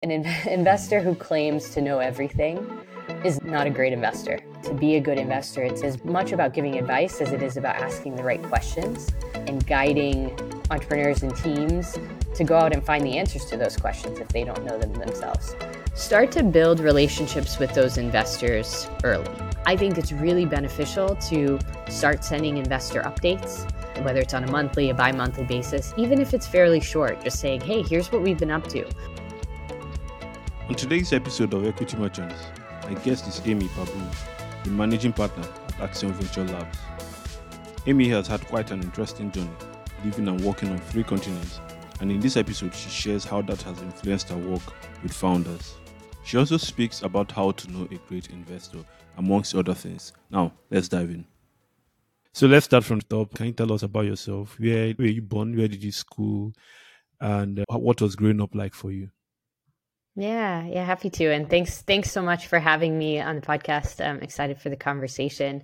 Investor who claims to know everything is not a great investor. To be a good investor, it's as much about giving advice as it is about asking the right questions and guiding entrepreneurs and teams to go out and find the answers to those questions if they don't know them themselves. Start to build relationships with those investors early. I think it's really beneficial to start sending investor updates, whether it's on a monthly, a bi-monthly basis, even if it's fairly short, just saying, hey, here's what we've been up to. On today's episode of Equity Merchants, my guest is Amy Parbu, the managing partner at Axion Venture Labs. Amy has had quite an interesting journey, living and working on 3 continents, and in this episode she shares how that has influenced her work with founders. She also speaks about how to know a great investor, amongst other things. Now, let's dive in. So let's start from the top. Can you tell us about yourself? Where were you born? Where did you school? And what was growing up like for you? Yeah, happy to. And thanks so much for having me on the podcast. I'm excited for the conversation.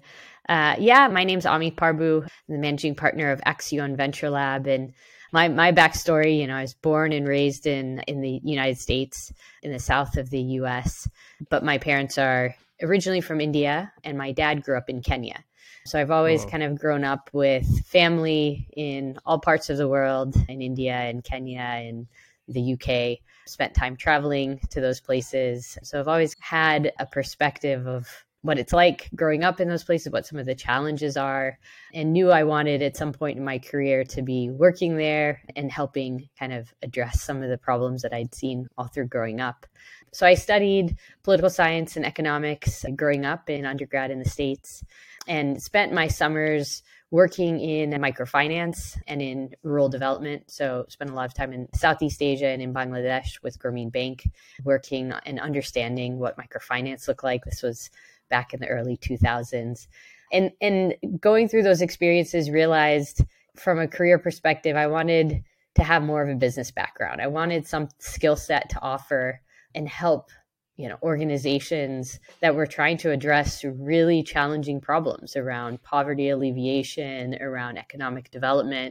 My name's Ami Parbu. I'm the managing partner of Axion Venture Lab. And my backstory, I was born and raised in the United States, in the south of the US. But my parents are originally from India, and my dad grew up in Kenya. So I've always kind of grown up with family in all parts of the world, in India and Kenya and the UK, spent time traveling to those places. So I've always had a perspective of what it's like growing up in those places, what some of the challenges are, and knew I wanted at some point in my career to be working there and helping kind of address some of the problems that I'd seen all through growing up. So I studied political science and economics growing up in undergrad in the States and spent my summers working in microfinance and in rural development. So spent a lot of time in Southeast Asia and in Bangladesh with Grameen Bank, working and understanding what microfinance looked like. This was back in the early 2000s. And going through those experiences, realized from a career perspective, I wanted to have more of a business background. I wanted some skill set to offer and help organizations that were trying to address really challenging problems around poverty alleviation, around economic development.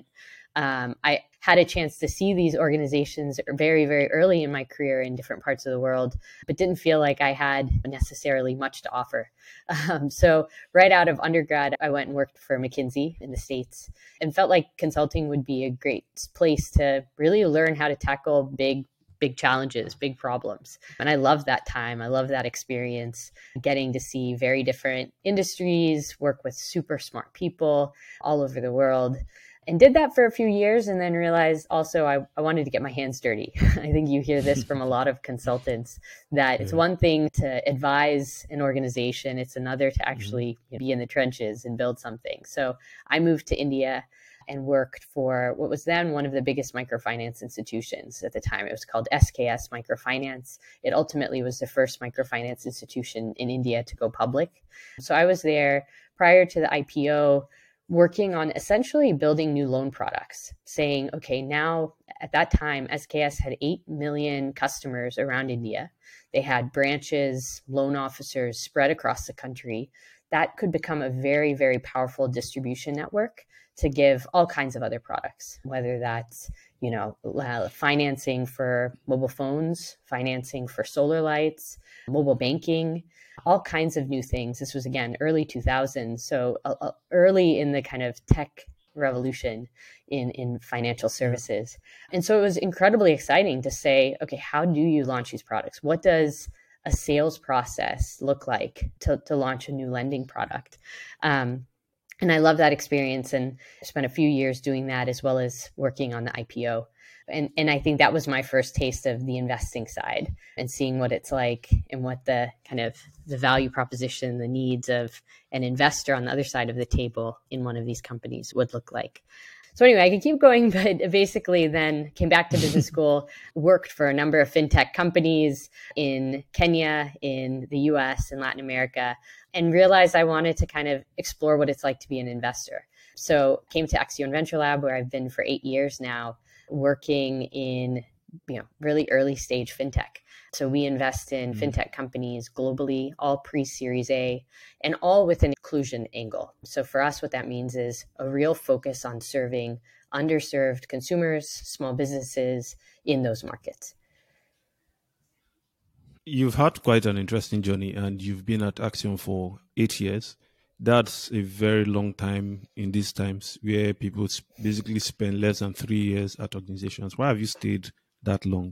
I had a chance to see these organizations very, very early in my career in different parts of the world, but didn't feel like I had necessarily much to offer. So right out of undergrad, I went and worked for McKinsey in the States and felt like consulting would be a great place to really learn how to tackle big challenges, big problems. And I love that time. I love that experience, getting to see very different industries, work with super smart people all over the world. And did that for a few years and then realized also I wanted to get my hands dirty. I think you hear this from a lot of consultants, that it's one thing to advise an organization. It's another to actually be in the trenches and build something. So I moved to India and worked for what was then one of the biggest microfinance institutions at the time. It was called SKS Microfinance. It ultimately was the first microfinance institution in India to go public. So I was there prior to the IPO, working on essentially building new loan products, saying, okay, now at that time, SKS had 8 million customers around India. They had branches, loan officers spread across the country. That could become a very, very powerful distribution network to give all kinds of other products, whether that's, financing for mobile phones, financing for solar lights, mobile banking, all kinds of new things. This was, again, early 2000s. So early in the kind of tech revolution in financial services. And so it was incredibly exciting to say, okay, how do you launch these products? What does a sales process look like to launch a new lending product? And I love that experience and spent a few years doing that as well as working on the IPO. And I think that was my first taste of the investing side and seeing what it's like and what the kind of the value proposition, the needs of an investor on the other side of the table in one of these companies would look like. So anyway, I could keep going, but basically then came back to business school, worked for a number of fintech companies in Kenya, in the US, and Latin America, and realized I wanted to kind of explore what it's like to be an investor. So came to Axion Venture Lab, where I've been for 8 years now, working in really early stage fintech. So we invest in fintech companies globally, all pre-Series A, and all with an inclusion angle. So for us, what that means is a real focus on serving underserved consumers, small businesses in those markets. You've had quite an interesting journey and you've been at Axiom for 8 years. That's a very long time in these times where people basically spend less than 3 years at organizations. Why have you stayed that long?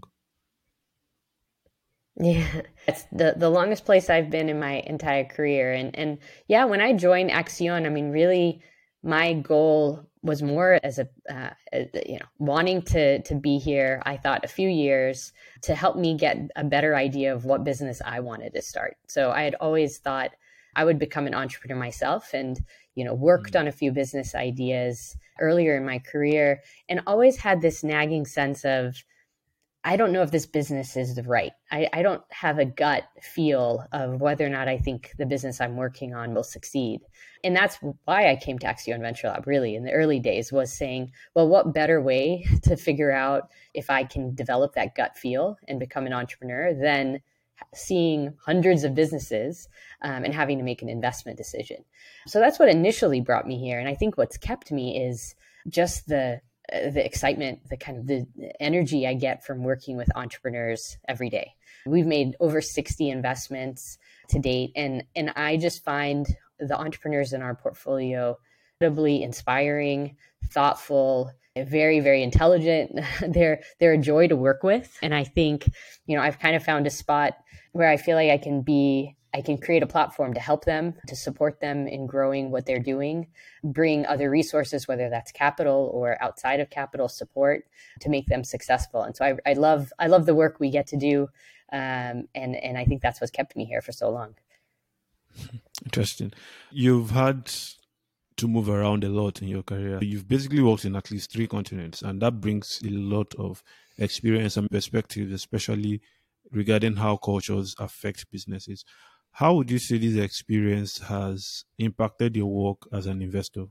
Yeah, it's the longest place I've been in my entire career. And yeah, when I joined Axion, I mean, really, my goal was more as wanting to be here. I thought a few years to help me get a better idea of what business I wanted to start. So I had always thought I would become an entrepreneur myself, and worked Mm. on a few business ideas earlier in my career, and always had this nagging sense of I don't know if this business is the right. I don't have a gut feel of whether or not I think the business I'm working on will succeed. And that's why I came to Axion Venture Lab really in the early days, was saying, well, what better way to figure out if I can develop that gut feel and become an entrepreneur than seeing hundreds of businesses and having to make an investment decision. So that's what initially brought me here. And I think what's kept me is just the excitement, the kind of the energy I get from working with entrepreneurs every day. We've made over 60 investments to date, and I just find the entrepreneurs in our portfolio incredibly inspiring, thoughtful, very, very intelligent. They're a joy to work with. And I think, I've kind of found a spot where I feel like I can create a platform to help them, to support them in growing what they're doing, bring other resources, whether that's capital or outside of capital support, to make them successful. And so I love the work we get to do, and I think that's what's kept me here for so long. Interesting. You've had to move around a lot in your career. You've basically worked in at least 3 continents, and that brings a lot of experience and perspective, especially regarding how cultures affect businesses. How would you say this experience has impacted your work as an investor?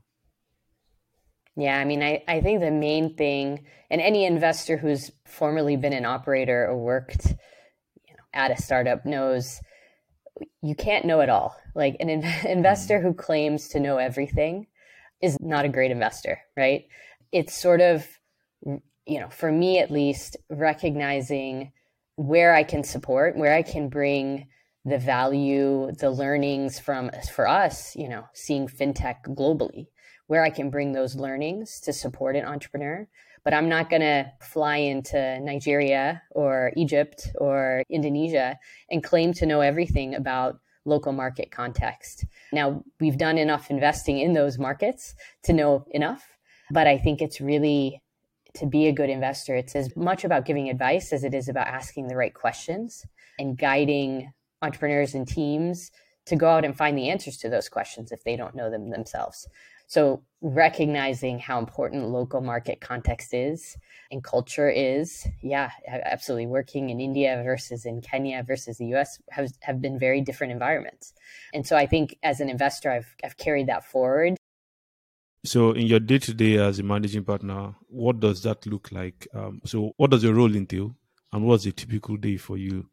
Yeah, I mean, I think the main thing, and any investor who's formerly been an operator or worked at a startup knows, you can't know it all. Like an investor who claims to know everything is not a great investor, right? It's sort of, for me at least, recognizing where I can support, where I can bring the value, the learnings from, for us, seeing fintech globally, where I can bring those learnings to support an entrepreneur. But I'm not going to fly into Nigeria or Egypt or Indonesia and claim to know everything about local market context. Now, we've done enough investing in those markets to know enough, but I think it's really, to be a good investor, it's as much about giving advice as it is about asking the right questions and guiding entrepreneurs and teams to go out and find the answers to those questions if they don't know them themselves. So recognizing how important local market context is and culture is, yeah, absolutely. Working in India versus in Kenya versus the US have been very different environments. And so I think as an investor, I've carried that forward. So, in your day to day as a managing partner, what does that look like? So, what does your role entail, and what's a typical day for you?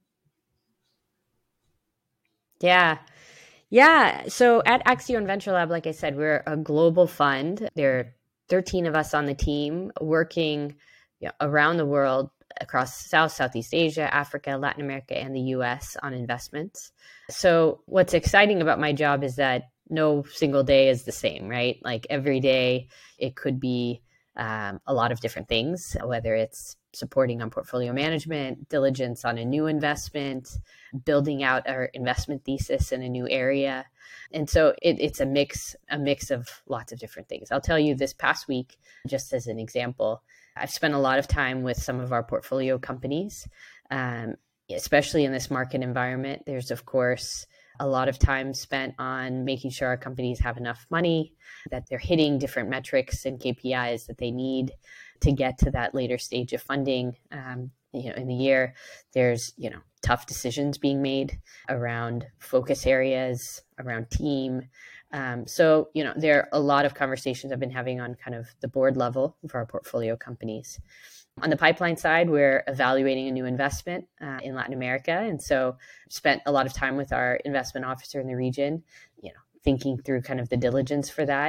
Yeah. Yeah. So at Axion Venture Lab, like I said, we're a global fund. There are 13 of us on the team working around the world across Southeast Asia, Africa, Latin America, and the US on investments. So what's exciting about my job is that no single day is the same, right? Like every day, it could be a lot of different things, whether it's supporting on portfolio management, diligence on a new investment, building out our investment thesis in a new area. And so it's a mix of lots of different things. I'll tell you this past week, just as an example, I've spent a lot of time with some of our portfolio companies, especially in this market environment. There's, of course, a lot of time spent on making sure our companies have enough money, that they're hitting different metrics and KPIs that they need to get to that later stage of funding. In the year, there's tough decisions being made around focus areas, around team. So there are a lot of conversations I've been having on kind of the board level for our portfolio companies. On the pipeline side, we're evaluating a new investment in Latin America, and so spent a lot of time with our investment officer in the region, thinking through kind of the diligence for that,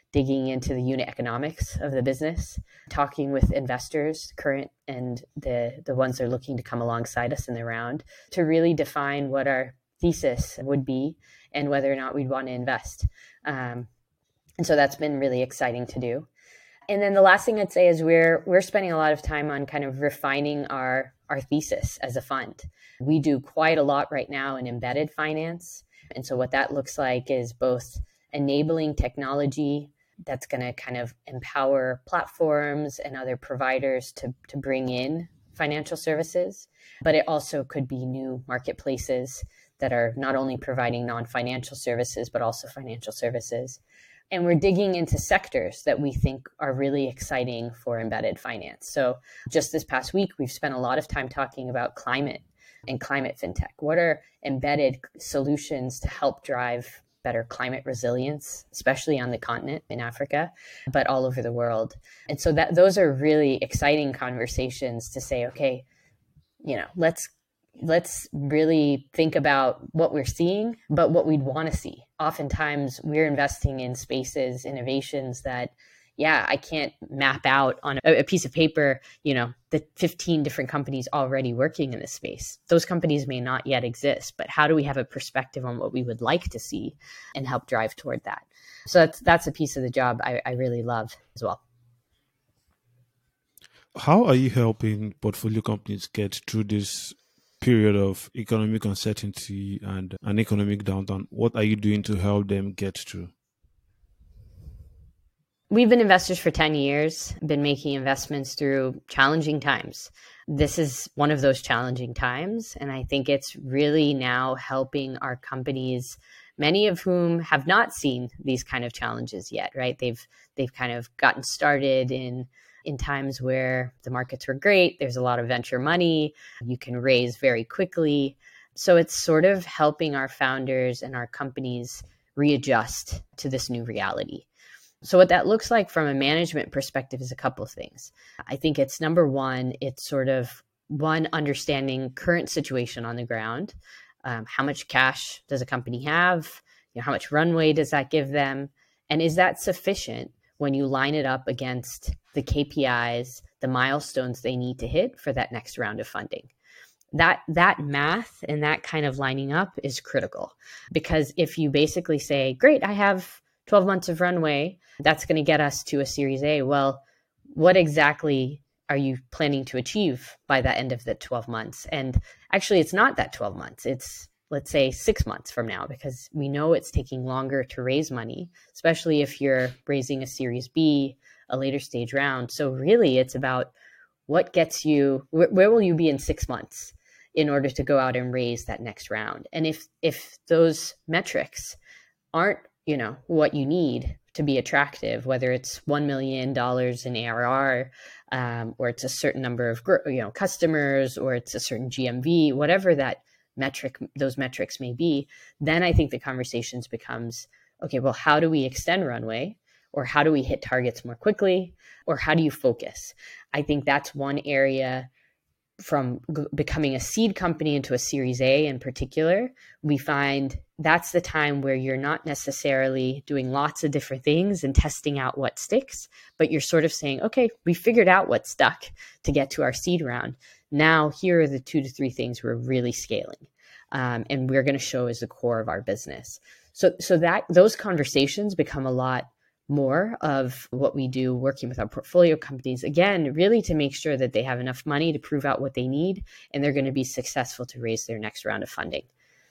digging into the unit economics of the business, talking with investors, current and the ones that are looking to come alongside us in the round, to really define what our thesis would be and whether or not we'd want to invest. And so that's been really exciting to do. And then the last thing I'd say is we're spending a lot of time on kind of refining our thesis as a fund. We do quite a lot right now in embedded finance. And so what that looks like is both enabling technology that's going to kind of empower platforms and other providers to bring in financial services, but it also could be new marketplaces that are not only providing non-financial services, but also financial services. And we're digging into sectors that we think are really exciting for embedded finance. So just this past week, we've spent a lot of time talking about climate and climate fintech. What are embedded solutions to help drive better climate resilience, especially on the continent in Africa, but all over the world? And so those are really exciting conversations to say, okay, let's really think about what we're seeing, but what we'd want to see. Oftentimes we're investing in spaces, innovations that, I can't map out on a piece of paper, the 15 different companies already working in this space. Those companies may not yet exist, but how do we have a perspective on what we would like to see and help drive toward that? So that's a piece of the job I really love as well. How are you helping portfolio companies get through this period of economic uncertainty and an economic downturn? What are you doing to help them get through? We've been investors for 10 years, been making investments through challenging times. This is one of those challenging times. And I think it's really now helping our companies, many of whom have not seen these kind of challenges yet, right? They've kind of gotten started in times where the markets were great. There's a lot of venture money. You can raise very quickly. So it's sort of helping our founders and our companies readjust to this new reality. So what that looks like from a management perspective is a couple of things. I think it's number one, it's sort of understanding current situation on the ground. How much cash does a company have? How much runway does that give them? And is that sufficient when you line it up against the KPIs, the milestones they need to hit for that next round of funding? That math and that kind of lining up is critical, because if you basically say, great, I have 12 months of runway, that's going to get us to a Series A. Well, what exactly are you planning to achieve by the end of the 12 months? And actually, it's not that 12 months. It's, let's say, 6 months from now, because we know it's taking longer to raise money, especially if you're raising a Series B, a later stage round. So really, it's about what gets you, where will you be in 6 months in order to go out and raise that next round? And if those metrics aren't what you need to be attractive, whether it's $1 million in ARR, or it's a certain number of customers, or it's a certain GMV, whatever those metrics may be, then I think the conversations becomes, okay, well, how do we extend runway, or how do we hit targets more quickly, or how do you focus? I think that's one area. From becoming a seed company into a Series A in particular, we find that's the time where you're not necessarily doing lots of different things and testing out what sticks, but you're sort of saying, okay, we figured out what stuck to get to our seed round. Now, here are the 2 to 3 things we're really scaling, and we're going to show as the core of our business. So that those conversations become a lot more of what we do working with our portfolio companies, again, really to make sure that they have enough money to prove out what they need, and they're going to be successful to raise their next round of funding.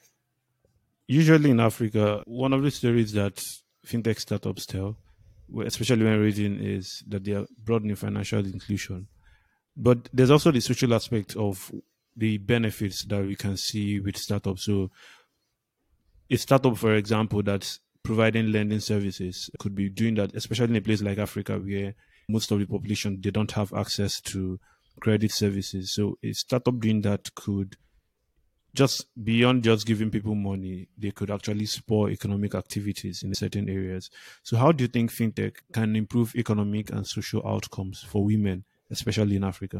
Usually in Africa, one of the stories that fintech startups tell, especially when raising, is that they are broadening financial inclusion. But there's also the social aspect of the benefits that we can see with startups. So a startup, for example, that's providing lending services could be doing that, especially in a place like Africa where most of the population, they don't have access to credit services. So a startup doing that could just, beyond just giving people money, they could actually spur economic activities in certain areas. So how do you think fintech can improve economic and social outcomes for women, especially in Africa?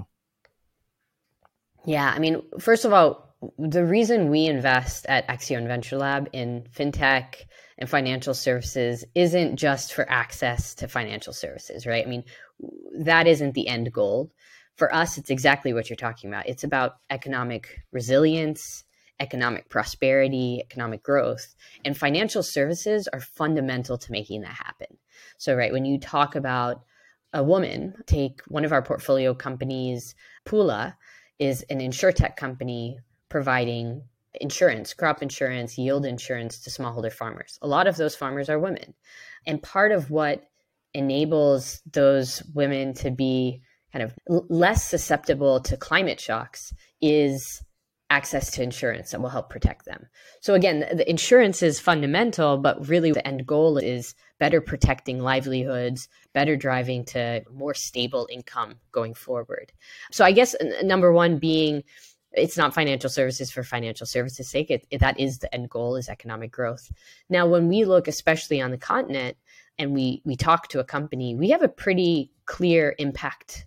Yeah, I mean, first of all, the reason we invest at Axion Venture Lab in fintech and financial services isn't just for access to financial services, right? I mean, that isn't the end goal. For us, it's exactly what you're talking about. It's about economic resilience, economic prosperity, economic growth, and financial services are fundamental to making that happen. So, right, when you talk about a woman, take one of our portfolio companies, Pula is an insurtech company providing insurance, crop insurance, yield insurance to smallholder farmers. A lot of those farmers are women. And part of what enables those women to be kind of less susceptible to climate shocks is access to insurance that will help protect them. So again, the insurance is fundamental, but really the end goal is better protecting livelihoods, better driving to more stable income going forward. So I guess number one being, it's not financial services for financial services' sake. That is the end goal, is economic growth. Now, when we look, especially on the continent, and we talk to a company, we have a pretty clear impact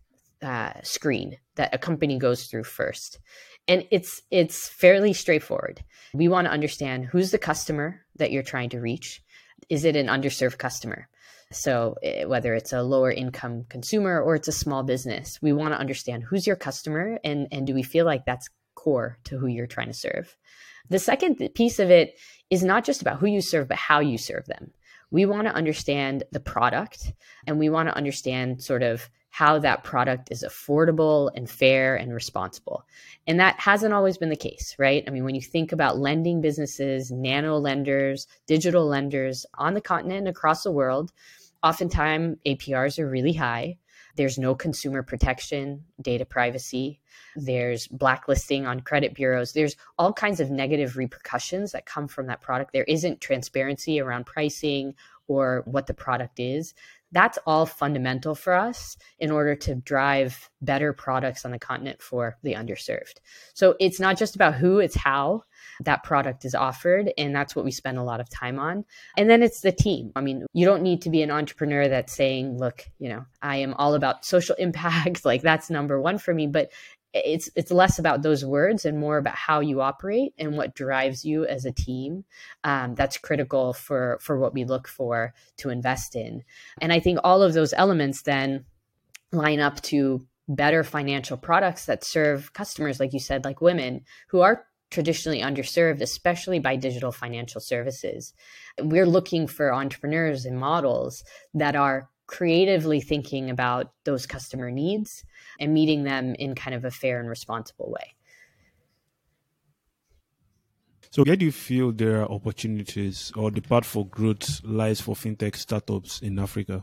screen that a company goes through first. And it's fairly straightforward. We want to understand who's the customer that you're trying to reach. Is it an underserved customer? So whether it's a lower income consumer or it's a small business, we want to understand who's your customer and do we feel like that's core to who you're trying to serve. The second piece of it is not just about who you serve, but how you serve them. We want to understand the product and we want to understand sort of how that product is affordable and fair and responsible. And that hasn't always been the case, right? I mean, when you think about lending businesses, nano lenders, digital lenders on the continent and across the world, oftentimes APRs are really high. There's no consumer protection, data privacy. There's blacklisting on credit bureaus. There's all kinds of negative repercussions that come from that product. There isn't transparency around pricing or what the product is. That's all fundamental for us in order to drive better products on the continent for the underserved. So it's not just about who, it's how that product is offered. And that's what we spend a lot of time on. And then it's the team. I mean, you don't need to be an entrepreneur that's saying, look, I am all about social impact. Like that's number one for me. But it's less about those words and more about how you operate and what drives you as a team. That's critical for what we look for to invest in. And I think all of those elements then line up to better financial products that serve customers, like you said, like women who are traditionally underserved, especially by digital financial services. We're looking for entrepreneurs and models that are creatively thinking about those customer needs and meeting them in kind of a fair and responsible way. So where do you feel there are opportunities or the path for growth lies for fintech startups in Africa?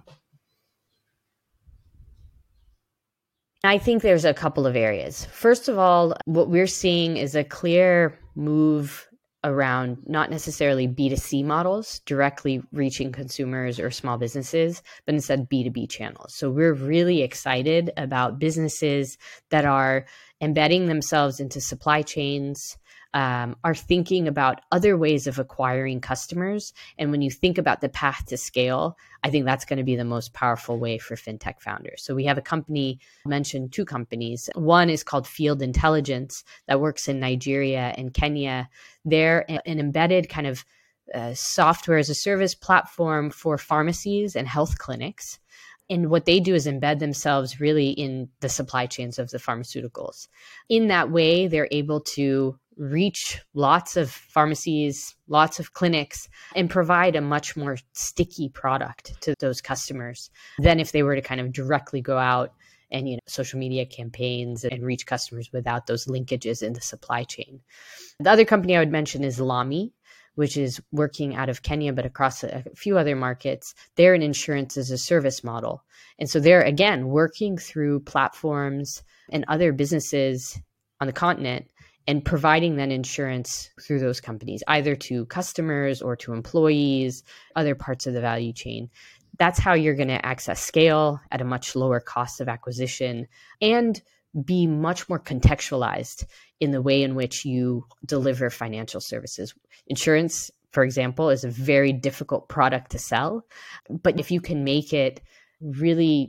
I think there's a couple of areas. First of all, what we're seeing is a clear move around not necessarily B2C models directly reaching consumers or small businesses, but instead B2B channels. So we're really excited about businesses that are embedding themselves into supply chains, are thinking about other ways of acquiring customers. And when you think about the path to scale, I think that's going to be the most powerful way for fintech founders. So we have a company, I mentioned two companies. One is called Field Intelligence that works in Nigeria and Kenya. They're an embedded kind of software as a service platform for pharmacies and health clinics. And what they do is embed themselves really in the supply chains of the pharmaceuticals. In that way, they're able to reach lots of pharmacies, lots of clinics, and provide a much more sticky product to those customers than if they were to kind of directly go out and social media campaigns and reach customers without those linkages in the supply chain. The other company I would mention is Lami, which is working out of Kenya, but across a few other markets. They're an insurance as a service model. And so they're, again, working through platforms and other businesses on the continent and providing then insurance through those companies, either to customers or to employees, other parts of the value chain. That's how you're going to access scale at a much lower cost of acquisition and be much more contextualized in the way in which you deliver financial services. Insurance, for example, is a very difficult product to sell, but if you can make it really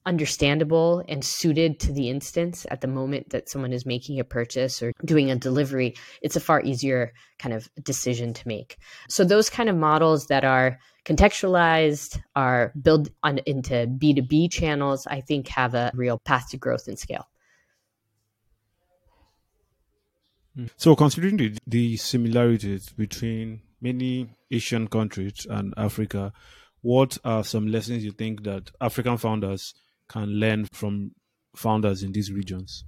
understandable and suited to the instance at the moment that someone is making a purchase or doing a delivery, it's a far easier kind of decision to make. So those kind of models that are contextualized, are built into B2B channels, I think have a real path to growth and scale. So considering the similarities between many Asian countries and Africa, what are some lessons you think that African founders can learn from founders in these regions?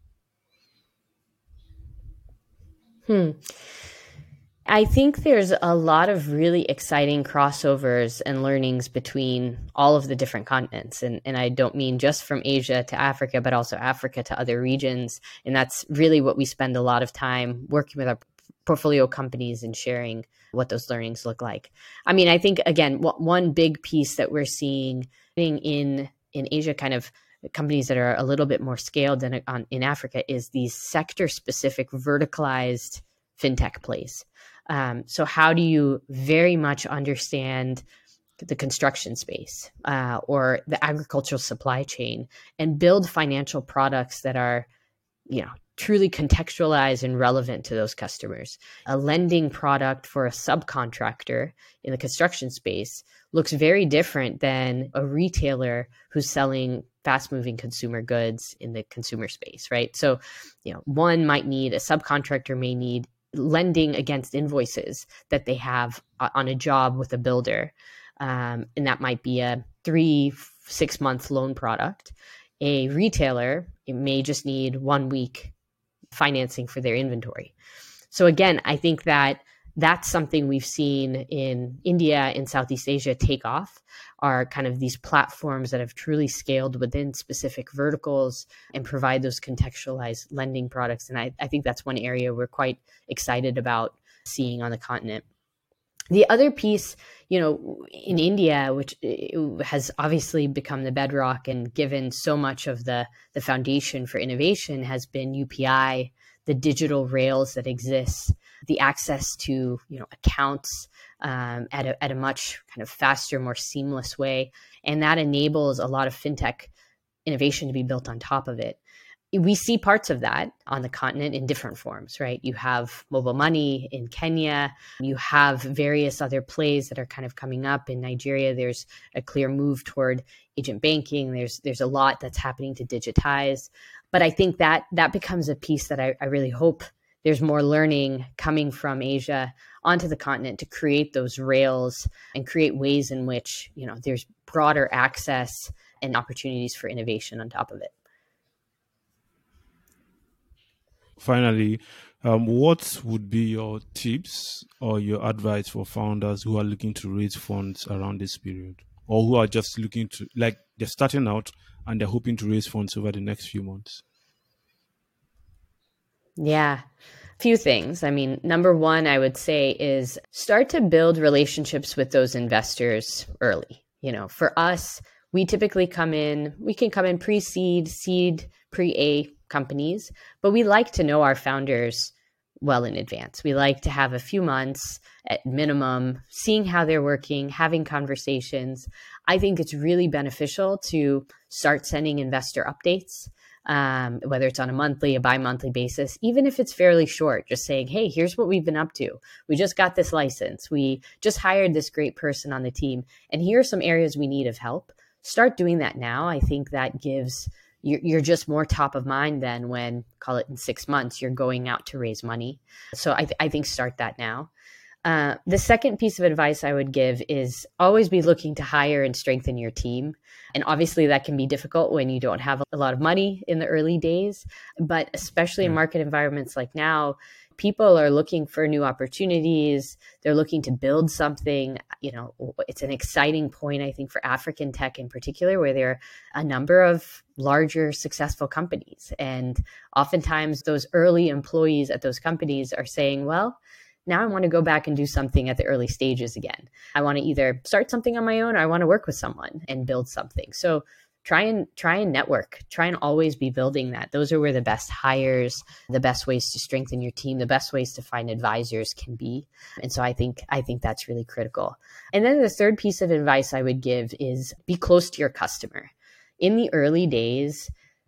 I think there's a lot of really exciting crossovers and learnings between all of the different continents. And I don't mean just from Asia to Africa, but also Africa to other regions. And that's really what we spend a lot of time working with our portfolio companies and sharing what those learnings look like. I mean, I think, again, one big piece that we're seeing in Asia, kind of companies that are a little bit more scaled than in Africa, is these sector-specific verticalized fintech plays. So how do you very much understand the construction space or the agricultural supply chain and build financial products that are, truly contextualized and relevant to those customers? A lending product for a subcontractor in the construction space looks very different than a retailer who's selling fast-moving consumer goods in the consumer space, right? So, one might need, a subcontractor may need lending against invoices that they have on a job with a builder. And that might be a 3-6 month loan product. A retailer, it may just need 1 week financing for their inventory. So again, I think that's something we've seen in India and Southeast Asia take off, are kind of these platforms that have truly scaled within specific verticals and provide those contextualized lending products. And I think that's one area we're quite excited about seeing on the continent. The other piece, in India, which has obviously become the bedrock and given so much of the foundation for innovation, has been UPI, the digital rails that exist, the access to accounts at a much kind of faster, more seamless way, and that enables a lot of fintech innovation to be built on top of it. We see parts of that on the continent in different forms, right? You have mobile money in Kenya. You have various other plays that are kind of coming up in Nigeria. There's a clear move toward agent banking. There's a lot that's happening to digitize. But I think that becomes a piece that I really hope there's more learning coming from Asia onto the continent to create those rails and create ways in which, there's broader access and opportunities for innovation on top of it. Finally, what would be your tips or your advice for founders who are looking to raise funds around this period, or who are just looking to, they're starting out and they're hoping to raise funds over the next few months? Yeah, a few things. I mean, number one, I would say is start to build relationships with those investors early. For us, we typically come in pre-seed, seed, pre-A companies, but we like to know our founders well in advance. We like to have a few months at minimum, seeing how they're working, having conversations. I think it's really beneficial to start sending investor updates, whether it's on a monthly, a bi-monthly basis, even if it's fairly short, just saying, hey, here's what we've been up to. We just got this license. We just hired this great person on the team. And here are some areas we need of help. Start doing that now. I think that gives you're just more top of mind than when, call it in 6 months, you're going out to raise money. So I think start that now. The second piece of advice I would give is always be looking to hire and strengthen your team. And obviously that can be difficult when you don't have a lot of money in the early days, but especially in market environments like now, people are looking for new opportunities. They're looking to build something. It's an exciting point, I think, for African tech in particular, where there are a number of larger, successful companies. And oftentimes those early employees at those companies are saying, well, now I want to go back and do something at the early stages again. I want to either start something on my own or I want to work with someone and build something. So try and network, try and always be building that. Those are where the best hires, the best ways to strengthen your team, the best ways to find advisors can be. And so I think that's really critical. And then the third piece of advice I would give is be close to your customer. in the early days,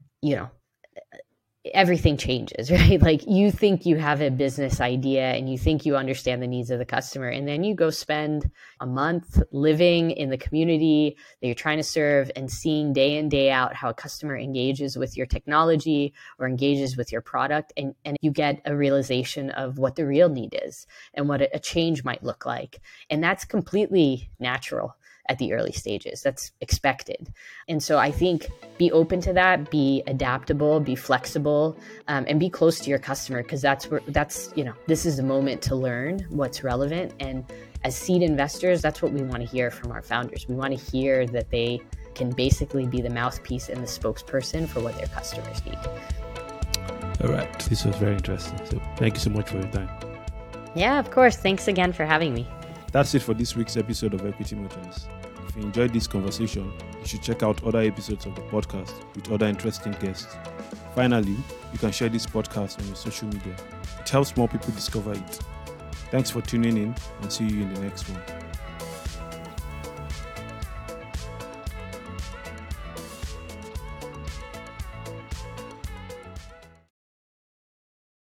everything changes, right? Like you think you have a business idea and you think you understand the needs of the customer, and then you go spend a month living in the community that you're trying to serve and seeing day in, day out how a customer engages with your technology or engages with your product. And you get a realization of what the real need is and what a change might look like. And that's completely natural at the early stages. That's expected. And so I think be open to that, be adaptable, be flexible, and be close to your customer, because this is the moment to learn what's relevant. And as seed investors, that's what we want to hear from our founders. We want to hear that they can basically be the mouthpiece and the spokesperson for what their customers need. All right. This was very interesting. So thank you so much for your time. Yeah, of course. Thanks again for having me. That's it for this week's episode of Equity Merchants. If you enjoyed this conversation, you should check out other episodes of the podcast with other interesting guests. Finally, you can share this podcast on your social media. It helps more people discover it. Thanks for tuning in, and see you in the next one.